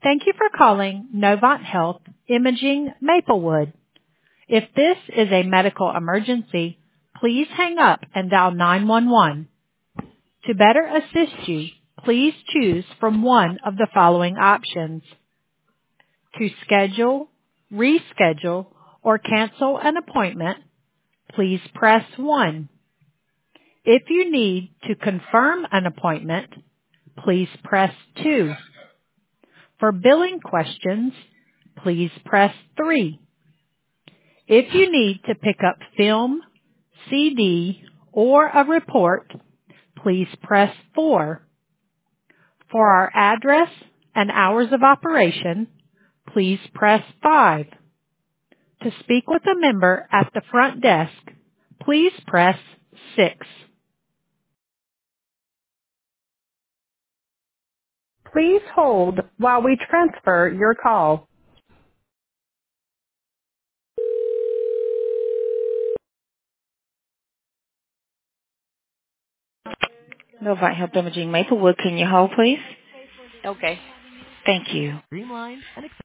Thank you for calling Novant Health Imaging Maplewood. If this is a medical emergency, please hang up and dial 911. To better assist you, please choose from one of the following options. To schedule, reschedule, or cancel an appointment, please press 1. If you need to confirm an appointment, please press 2. For billing questions, please press 3. If you need to pick up film, CD, or a report, please press 4. For our address and hours of operation, please press 5. To speak with a member at the front desk, please press 6. Please hold while we transfer your call. Novant Health Imaging Maplewood, can you hold, please? Okay. Thank you.